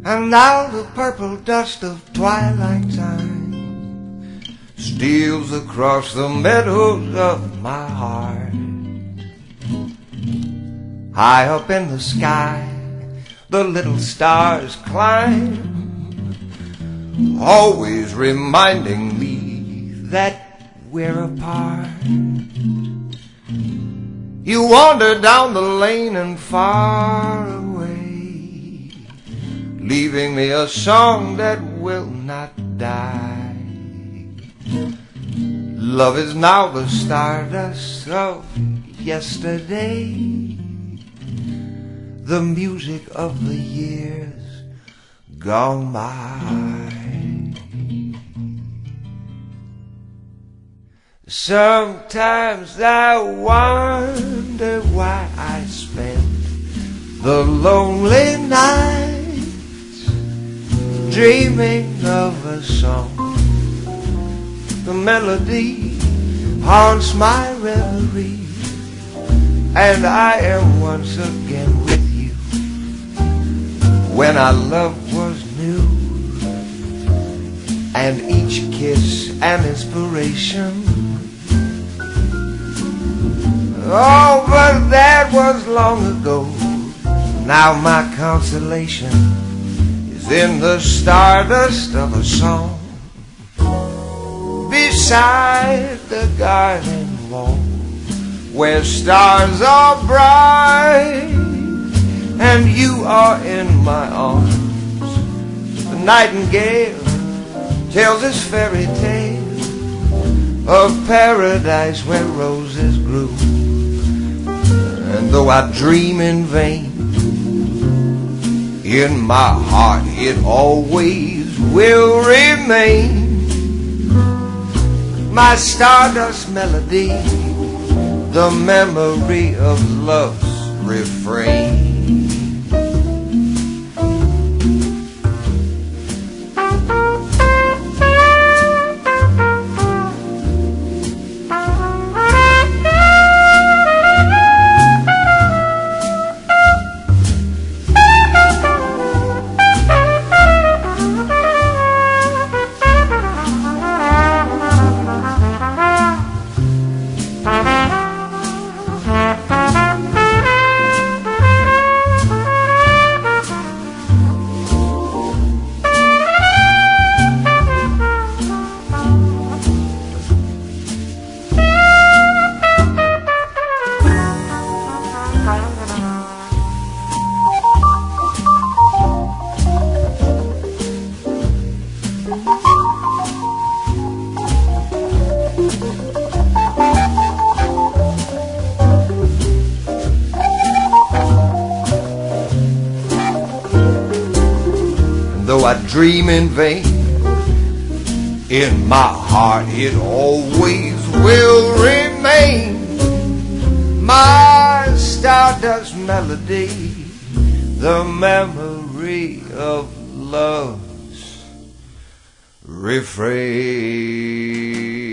And now the purple dust of twilight time steals across the meadows of my heart. High up in the sky, the little stars climb, always reminding me that we're apart. You wander down the lane and far away, leaving me a song that will not die. Love is now the stardust of yesterday, the music of the years gone by. Sometimes I wonder why I spend the lonely nights dreaming of a song. The melody haunts my reverie, and I am once again with you when our love was new, and each kiss an inspiration. Oh, but that was long ago. Now my consolation is in the stardust of a song beside the garden wall, where stars are bright and you are in my arms. The nightingale tells this fairy tale of paradise where roses grew. And though I dream in vain, in my heart it always will remain my stardust melody, the memory of love's refrain. Though I dream in vain, in my heart it always will remain my stardust melody, the memory of love's refrain.